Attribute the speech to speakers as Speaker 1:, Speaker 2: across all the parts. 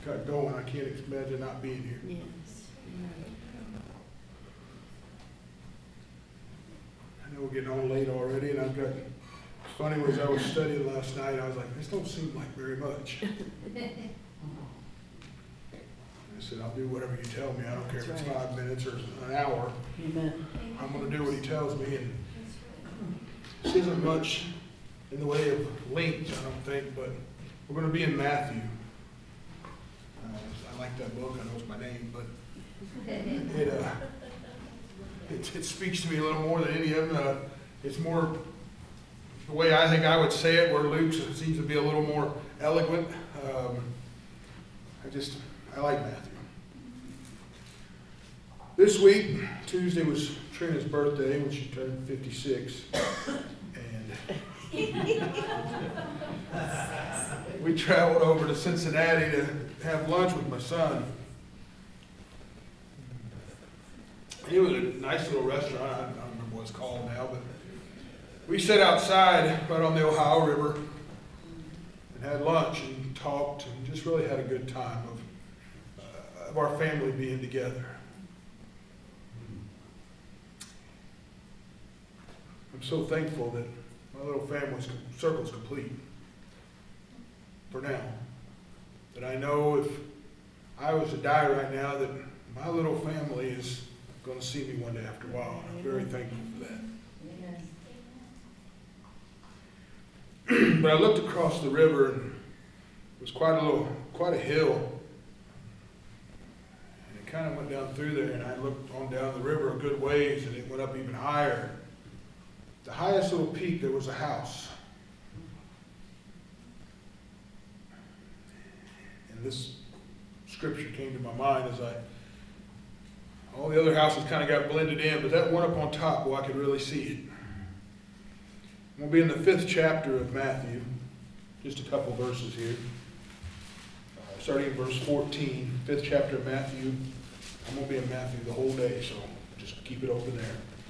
Speaker 1: got going. I can't imagine not being here.
Speaker 2: Yes.
Speaker 1: I know we're getting on late already, and I've got, it's funny, as I was studying last night, I was like, this don't seem like very much. I said, I'll do whatever you tell me. I don't care if it's 5 minutes or an hour.
Speaker 2: Amen.
Speaker 1: I'm going to do what he tells me. And this isn't much in the way of length, I don't think, but we're going to be in Matthew. I like that book. I know it's my name, but it speaks to me a little more than any of them. It's more the way I think I would say it, where Luke seems to be a little more eloquent. I like Matthew. This week, Tuesday was Trina's birthday when she turned 56. And we traveled over to Cincinnati to have lunch with my son. It was a nice little restaurant. I don't remember what it's called now, but we sat outside right on the Ohio River and had lunch and talked and just really had a good time of our family being together. I'm so thankful that my little family's circle's complete for now. That I know if I was to die right now, that my little family is going to see me one day after a while. And I'm very thankful for that. But I looked across the river, and it was quite a hill. And it kind of went down through there, and I looked on down the river a good ways, and it went up even higher. The highest little peak, there was a house. And this scripture came to my mind as all the other houses kind of got blended in, but that one up on top, well, I could really see it. We'll be in the 5th chapter of Matthew, just a couple verses here. Starting in verse 14, 5th chapter of Matthew. I'm going to be in Matthew the whole day, so just keep it open there.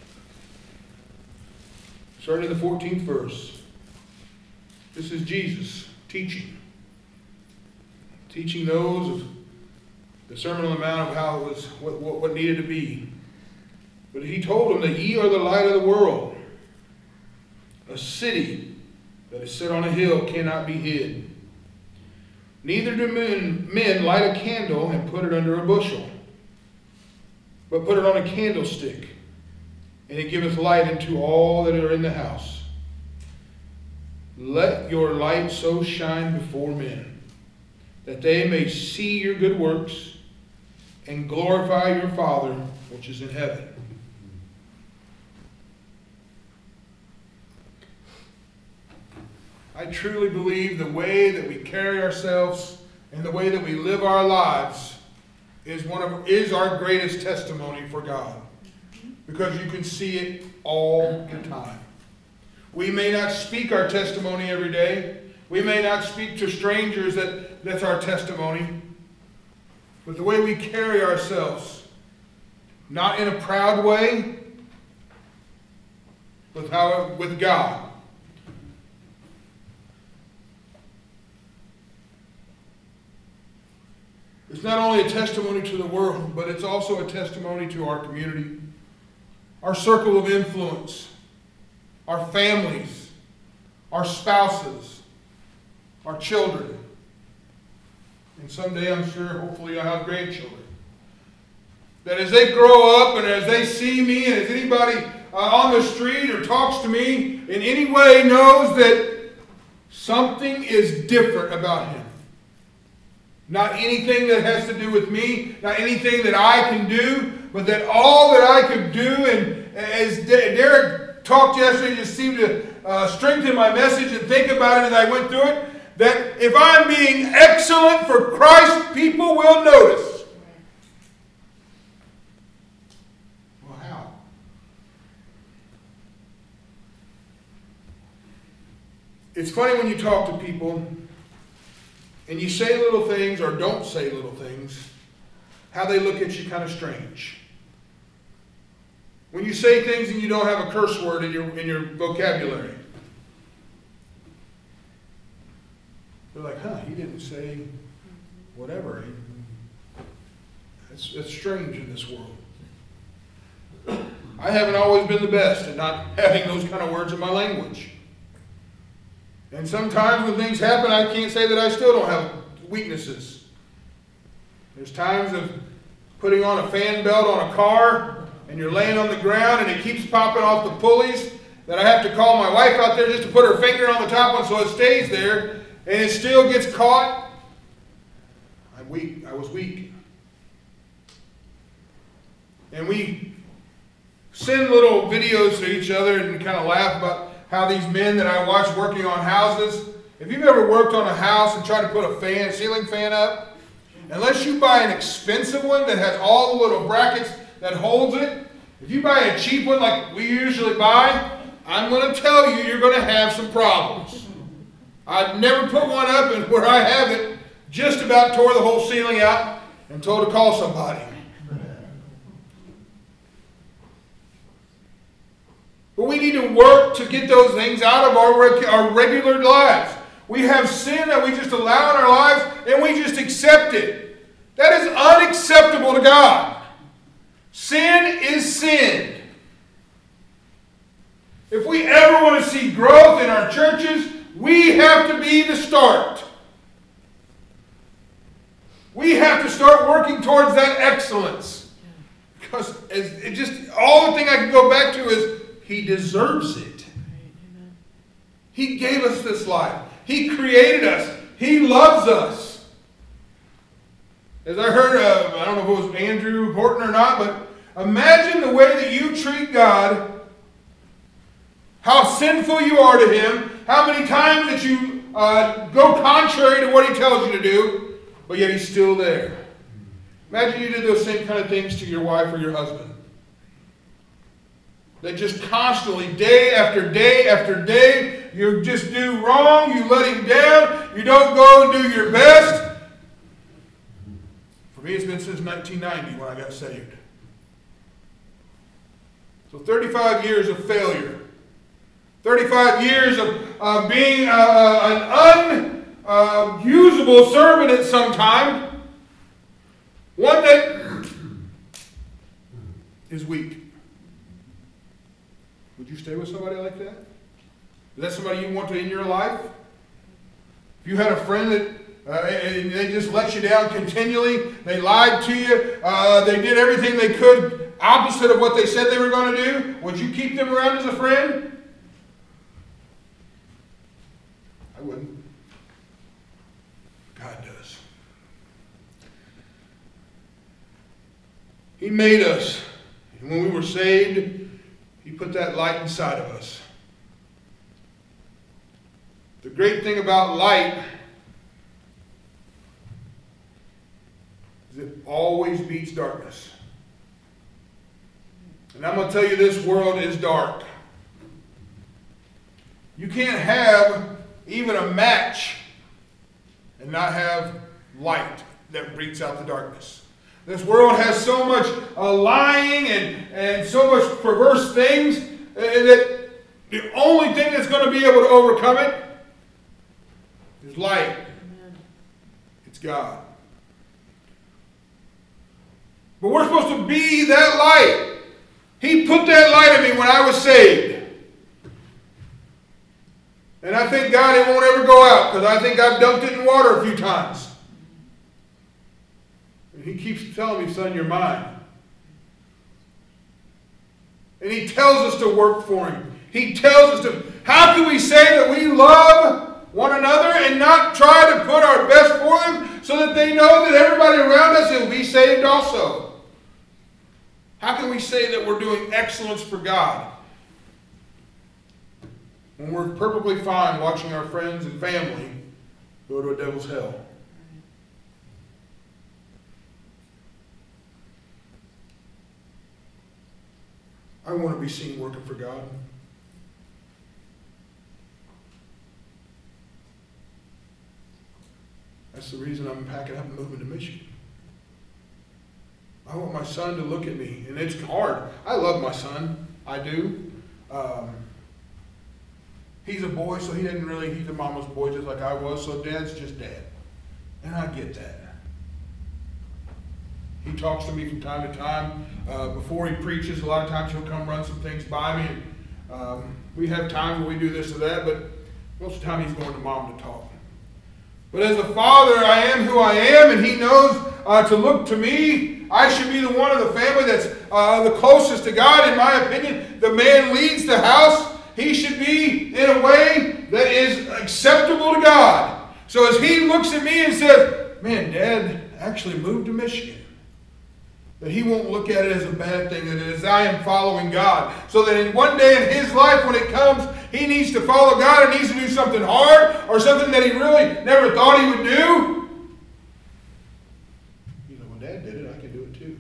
Speaker 1: Starting in the 14th verse. This is Jesus teaching. Teaching those of the Sermon on the Mount of how it was, what needed to be. But he told them that ye are the light of the world. A city that is set on a hill cannot be hid. Neither do men light a candle and put it under a bushel, but put it on a candlestick, and it giveth light unto all that are in the house. Let your light so shine before men, that they may see your good works and glorify your Father which is in heaven. I truly believe the way that we carry ourselves and the way that we live our lives is our greatest testimony for God. Because you can see it all the time. We may not speak our testimony every day. We may not speak to strangers that's our testimony. But the way we carry ourselves, not in a proud way, but with God. It's not only a testimony to the world, but it's also a testimony to our community, our circle of influence, our families, our spouses, our children. And someday I'm sure, hopefully, I'll have grandchildren. That as they grow up and as they see me, and as anybody on the street or talks to me in any way knows that something is different about him. Not anything that has to do with me, not anything that I can do, but that all that I could do, and as Derek talked yesterday, just seemed to strengthen my message and think about it as I went through it, that if I'm being excellent for Christ, people will notice. Well, how? It's funny when you talk to people and you say little things or don't say little things, how they look at you kind of strange. When you say things and you don't have a curse word in your vocabulary. They're like, he didn't say whatever. It's strange in this world. I haven't always been the best at not having those kind of words in my language. And sometimes when things happen, I can't say that I still don't have weaknesses. There's times of putting on a fan belt on a car, and you're laying on the ground, and it keeps popping off the pulleys, that I have to call my wife out there just to put her finger on the top one so it stays there, and it still gets caught. I'm weak. I was weak. And we send little videos to each other and kind of laugh about how these men that I watch working on houses. If you've ever worked on a house and tried to put a ceiling fan up, unless you buy an expensive one that has all the little brackets that holds it, if you buy a cheap one like we usually buy, I'm going to tell you, you're going to have some problems. I've never put one up, and where I have it, just about tore the whole ceiling out and told to call somebody. But we need to work to get those things out of our regular lives. We have sin that we just allow in our lives, and we just accept it. That is unacceptable to God. Sin is sin. If we ever want to see growth in our churches, we have to be the start. We have to start working towards that excellence. Because all the thing I can go back to is, He deserves it. He gave us this life. He created us. He loves us. As I heard, I don't know if it was Andrew Horton or not, but imagine the way that you treat God, how sinful you are to Him, how many times that you go contrary to what He tells you to do, but yet He's still there. Imagine you did those same kind of things to your wife or your husband. They just constantly, day after day after day, you just do wrong, you let him down, you don't go and do your best. For me, it's been since 1990 when I got saved. So 35 years of failure. 35 years of being an unusable servant at some time. One that is weak. Would you stay with somebody like that? Is that somebody you want in your life? If you had a friend that and they just let you down continually, they lied to you, they did everything they could opposite of what they said they were going to do, would you keep them around as a friend? I wouldn't. God does. He made us. And when we were saved, He put that light inside of us. The great thing about light is it always beats darkness. And I'm going to tell you, this world is dark. You can't have even a match and not have light that beats out the darkness. This world has so much lying and so much perverse things that the only thing that's going to be able to overcome it is light. Amen. It's God. But we're supposed to be that light. He put that light in me when I was saved. And I thank God it won't ever go out, because I think I've dunked it in water a few times. He keeps telling me, son, you're mine. And He tells us to work for Him. He tells us to. How can we say that we love one another and not try to put our best for them so that they know that everybody around us will be saved also? How can we say that we're doing excellence for God when we're perfectly fine watching our friends and family go to a devil's hell? I want to be seen working for God. That's the reason I'm packing up and moving to Michigan. I want my son to look at me, and it's hard. I love my son. I do. He's a boy, so he's a mama's boy just like I was, so dad's just dad. And I get that. He talks to me from time to time. Before he preaches, a lot of times he'll come run some things by me. And, we have times where we do this or that, but most of the time he's going to Mom to talk. But as a father, I am who I am, and he knows to look to me. I should be the one of the family that's the closest to God, in my opinion. The man leads the house. He should be in a way that is acceptable to God. So as he looks at me and says, man, Dad actually moved to Michigan, that he won't look at it as a bad thing, that it is I am following God. So that in one day in his life when it comes, he needs to follow God and needs to do something hard or something that he really never thought he would do. You know, when Dad did it, I can do it too.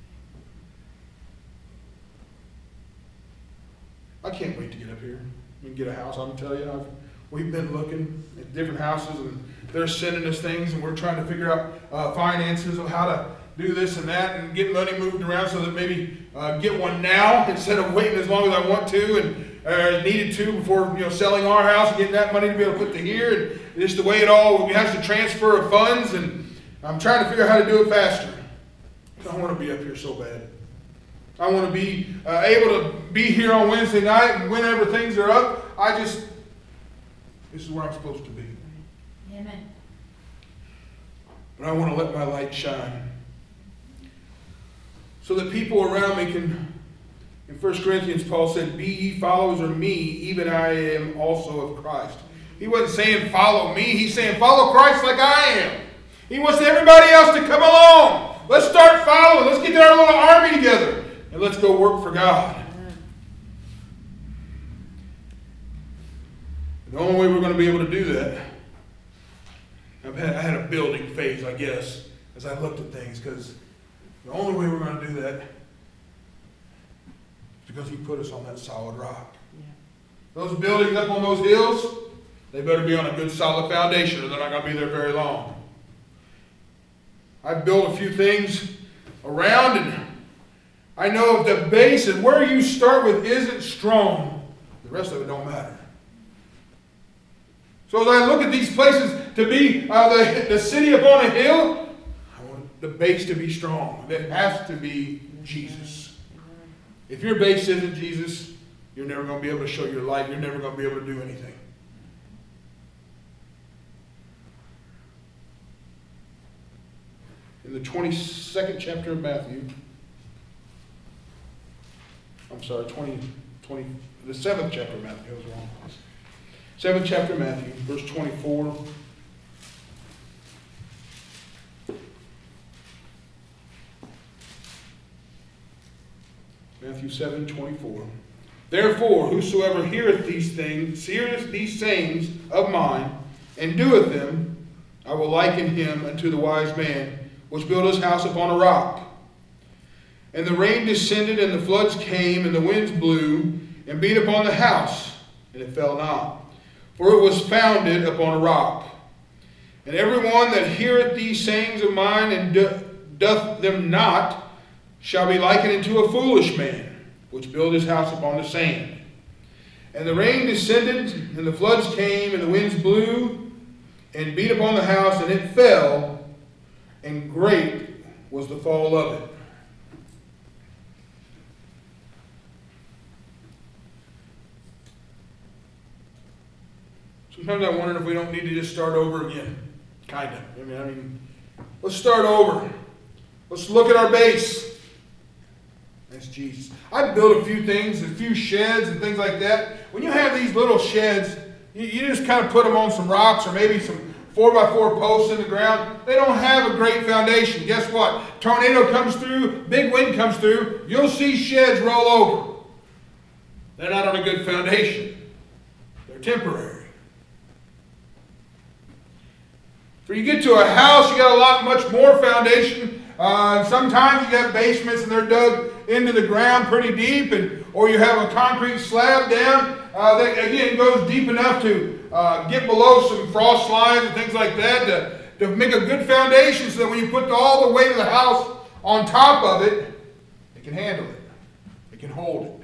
Speaker 1: I can't wait to get up here and get a house. I'm telling you, we've been looking at different houses and they're sending us things and we're trying to figure out finances of how to do this and that and get money moved around so that maybe get one now instead of waiting as long as I want to and needed to before selling our house and getting that money to be able to put to here. And just the way it all has to transfer of funds, and I'm trying to figure out how to do it faster. I want to be up here so bad. I want to be able to be here on Wednesday night and whenever things are up. This is where I'm supposed to be.
Speaker 2: Amen.
Speaker 1: But I want to let my light shine so that people around me can. In 1 Corinthians, Paul said, be ye followers of me, even I am also of Christ. He wasn't saying follow me. He's saying follow Christ like I am. He wants everybody else to come along. Let's start following. Let's get our little army together. And let's go work for God. The only way we're going to be able to do that, I had a building phase, I guess, as I looked at things, because the only way we're going to do that is because he put us on that solid rock. Yeah. Those buildings up on those hills, they better be on a good solid foundation or they're not going to be there very long. I've built a few things around, and I know if the base and where you start with isn't strong, the rest of it don't matter. So as I look at these places to be the city upon a hill, I want the base to be strong. That has to be Jesus. If your base isn't Jesus, you're never going to be able to show your light. You're never going to be able to do anything. In the 22nd chapter of Matthew, the 7th chapter of Matthew, I was wrong. 7th chapter of Matthew, verse 24. Matthew 7:24. Therefore, whosoever heareth these sayings of mine, and doeth them, I will liken him unto the wise man, which built his house upon a rock. And the rain descended, and the floods came, and the winds blew, and beat upon the house, and it fell not. For it was founded upon a rock. And every one that heareth these sayings of mine, and doth them not, shall be likened unto a foolish man, which built his house upon the sand. And the rain descended, and the floods came, and the winds blew, and beat upon the house, and it fell, and great was the fall of it. Sometimes I wonder if we don't need to just start over again. Kind of. I mean, let's start over. Let's look at our base. That's Jesus. I've built a few things, a few sheds and things like that. When you have these little sheds, you just kind of put them on some rocks or maybe some 4x4 posts in the ground. They don't have a great foundation. Guess what? Tornado comes through, big wind comes through, you'll see sheds roll over. They're not on a good foundation. They're temporary. So you get to a house, you got much more foundation. Sometimes you got basements and they're dug into the ground pretty deep, or you have a concrete slab down that again goes deep enough to get below some frost lines and things like that to make a good foundation so that when you put all the weight of the house on top of it, it can handle it. It can hold it.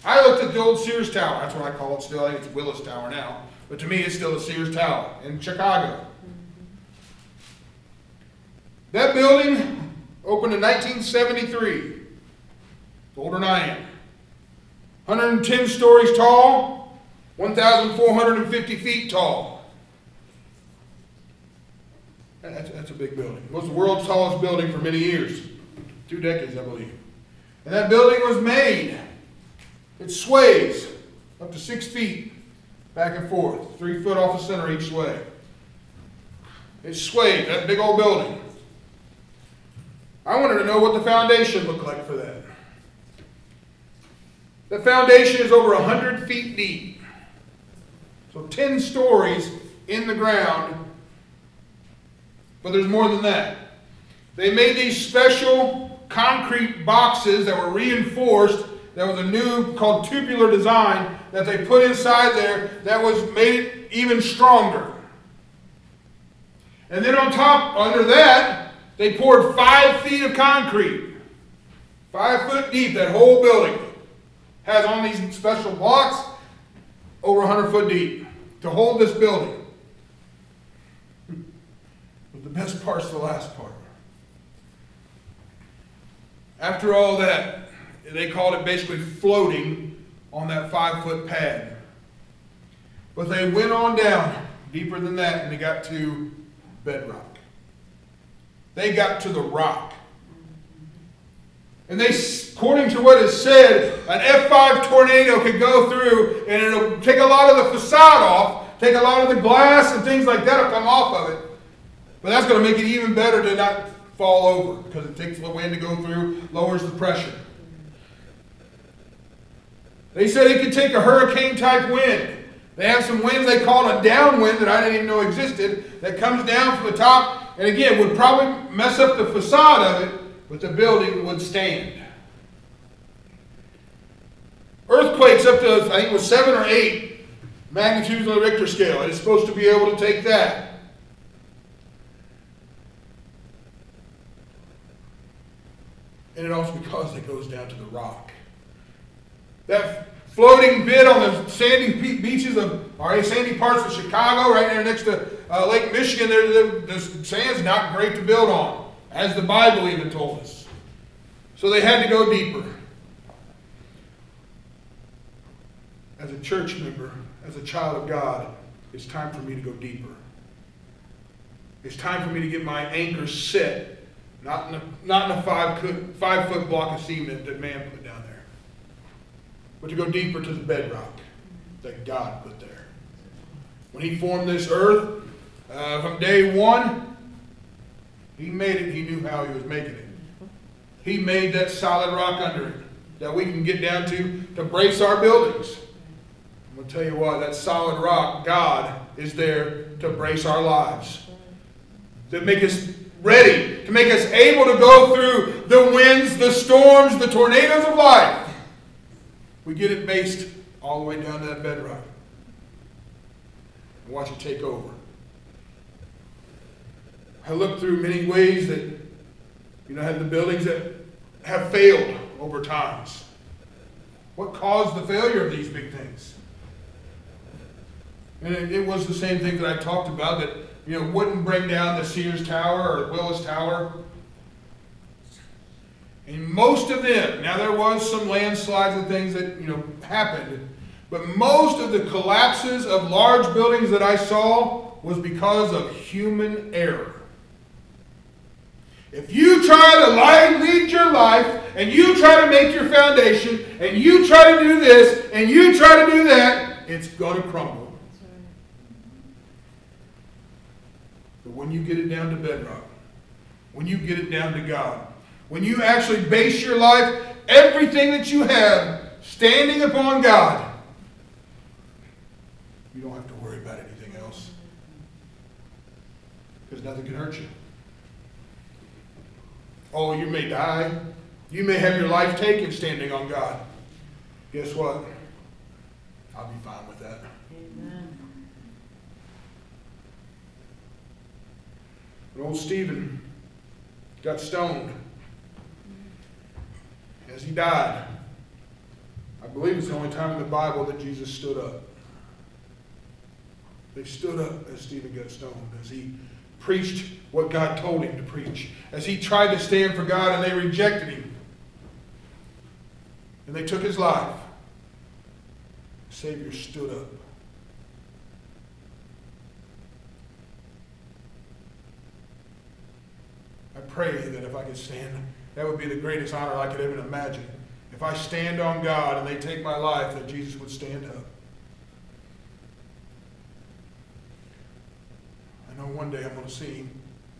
Speaker 1: I looked at the old Sears Tower. That's what I call it still. I think it's Willis Tower now. But to me, it's still the Sears Tower in Chicago. That building opened in 1973. Older than I am. 110 stories tall, 1,450 feet tall. That's a big building. It was the world's tallest building for many years. 2 decades, I believe. And that building was made. It sways up to 6 feet back and forth, 3 foot off the center each way. It swayed, that big old building. I wanted to know what the foundation looked like for that. The foundation is over 100 feet deep. So 10 stories in the ground. But there's more than that. They made these special concrete boxes that were reinforced. There was a new called tubular design that they put inside there that was made it even stronger. And then on top, under that, they poured 5 feet of concrete. 5 foot deep, that whole building has on these special blocks over 100 foot deep to hold this building. But the best part's the last part. After all that, they called it basically floating on that 5 foot pad. But they went on down deeper than that and they got to bedrock. They got to the rock. And they, according to what is said, an F5 tornado could go through and it'll take a lot of the facade off, take a lot of the glass and things like that will come off of it. But that's going to make it even better to not fall over because it takes the wind to go through, lowers the pressure. They said it could take a hurricane type wind. They have some winds they call a downwind that I didn't even know existed that comes down from the top and again would probably mess up the facade of it, but the building would stand. Earthquakes up to, I think it was 7 or 8 magnitudes on the Richter scale. It is supposed to be able to take that. And it also because it goes down to the rock. That floating bit on the sandy beaches of, or sandy parts of Chicago, right there next to Lake Michigan, the sand's not great to build on, as the Bible even told us. So they had to go deeper. As a church member, as a child of God, it's time for me to go deeper. It's time for me to get my anchor set, not in a 5 foot block of cement that man put down there, but to go deeper to the bedrock that God put there. When He formed this earth, from day one, He made it. He knew how He was making it. He made that solid rock under it that we can get down to brace our buildings. I'm going to tell you what, that solid rock, God, is there to brace our lives, to make us ready, to make us able to go through the winds, the storms, the tornadoes of life. We get it based all the way down to that bedrock. And watch it take over. I looked through many ways that, had the buildings that have failed over times. What caused the failure of these big things? And it was the same thing that I talked about that, wouldn't bring down the Sears Tower or the Willis Tower. And most of them, now there was some landslides and things that, happened, but most of the collapses of large buildings that I saw was because of human error. If you try to lead your life, and you try to make your foundation, and you try to do this, and you try to do that, it's going to crumble. But when you get it down to bedrock, when you get it down to God, when you actually base your life, everything that you have, standing upon God, you don't have to worry about anything else. Because nothing can hurt you. Oh, you may die. You may have your life taken standing on God. Guess what? I'll be fine with that. Amen. When old Stephen got stoned, as he died, I believe it's the only time in the Bible that Jesus stood up. They stood up as Stephen got stoned, as he preached what God told him to preach, as he tried to stand for God and they rejected him. And they took his life. The Savior stood up. I pray that if I could stand, that would be the greatest honor I could ever imagine. If I stand on God and they take my life, that Jesus would stand up. I know one day I'm going to see him.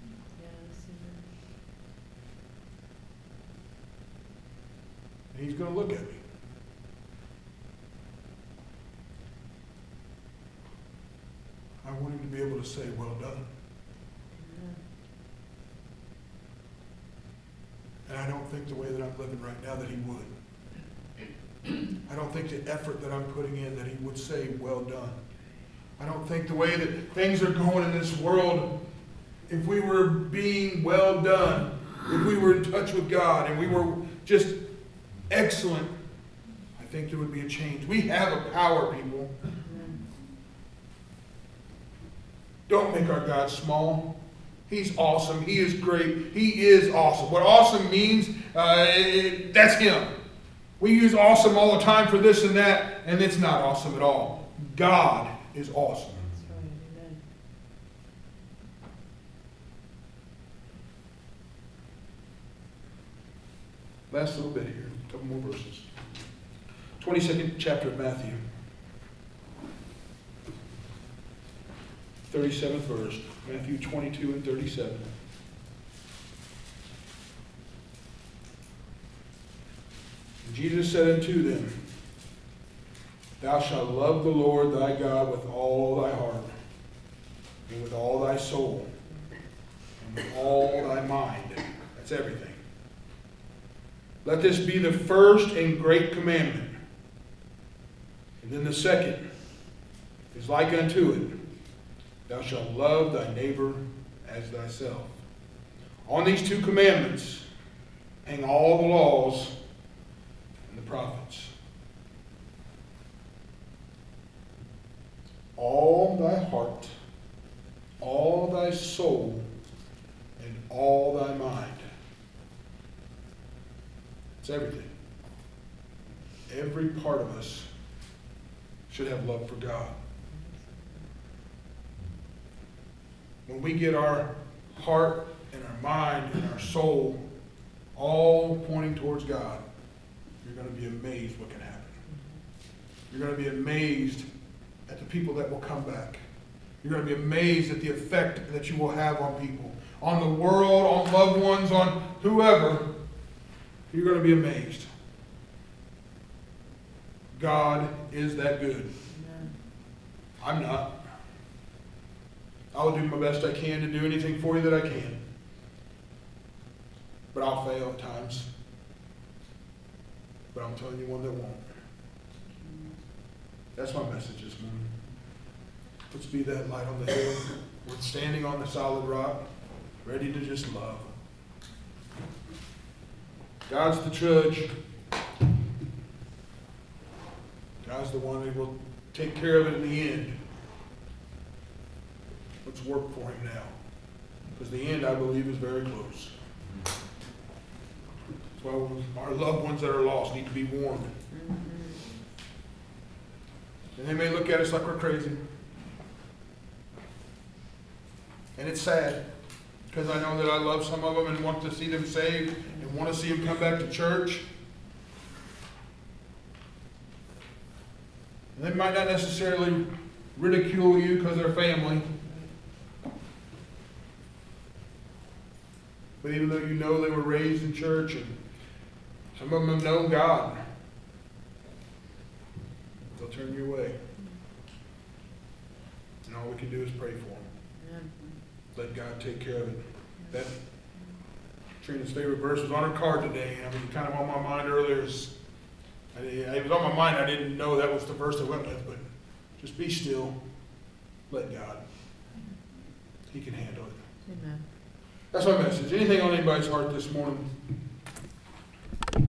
Speaker 1: And he's going to look at me. I want him to be able to say, well done. And I don't think the way that I'm living right now that he would. I don't think the effort that I'm putting in that he would say, well done. I don't think the way that things are going in this world, if we were being well done, if we were in touch with God and we were just excellent, I think there would be a change. We have a power, people. Don't make our God small. He's awesome. He is great. He is awesome. What awesome means, that's him. We use awesome all the time for this and that, and it's not awesome at all. God is awesome.
Speaker 2: That's right. Amen.
Speaker 1: Last little bit here, a couple more verses. 22nd chapter of Matthew. 37th verse. Matthew 22 and 37. And Jesus said unto them, Thou shalt love the Lord thy God with all thy heart, and with all thy soul, and with all thy mind. That's everything. Let this be the first and great commandment. And then the second is like unto it. Thou shalt love thy neighbor as thyself. On these two commandments hang all the laws and the prophets. All thy heart, all thy soul, and all thy mind. It's everything. Every part of us should have love for God. When we get our heart and our mind and our soul all pointing towards God, you're going to be amazed what can happen. You're going to be amazed at the people that will come back. You're going to be amazed at the effect that you will have on people, on the world, on loved ones, on whoever. You're going to be amazed. God is that good. I'm not. I'll do my best I can to do anything for you that I can. But I'll fail at times. But I'm telling you one that won't. That's my message this morning. Let's be that light on the hill. We're standing on the solid rock, ready to just love. God's the judge. God's the one that will take care of it in the end. Let's work for him now. Because the end, I believe, is very close. That's why our loved ones that are lost need to be warned. And they may look at us like we're crazy. And it's sad. Because I know that I love some of them and want to see them saved and want to see them come back to church. And they might not necessarily ridicule you because they're family. But even though you know they were raised in church and some of them have known God, they'll turn you away. And all we can do is pray for them. Let God take care of it. That Trina's favorite verse was on her card today. And it was kind of on my mind earlier. It was on my mind. I didn't know that was the verse I went with. But just be still. Let God. He can handle it.
Speaker 2: Amen.
Speaker 1: That's my message. Anything on anybody's heart this morning?